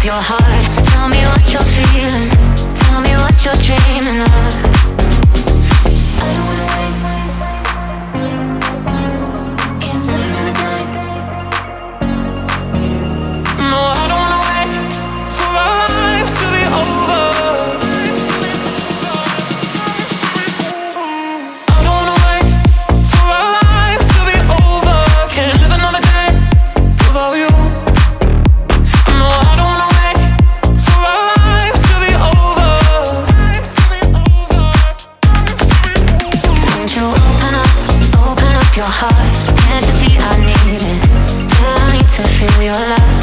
your heart. Tell me what you're feeling. Tell me what you're dreaming of. I don't wanna wait. Can't live another day. No, I don't wanna wait for our lives to be over. I don't wanna wait for our lives to be over. Can't live another day without you. No, I don't wanna wait for our lives to be over. Won't you open up your heart? Can't you see I need it? Yeah, I need to feel your love.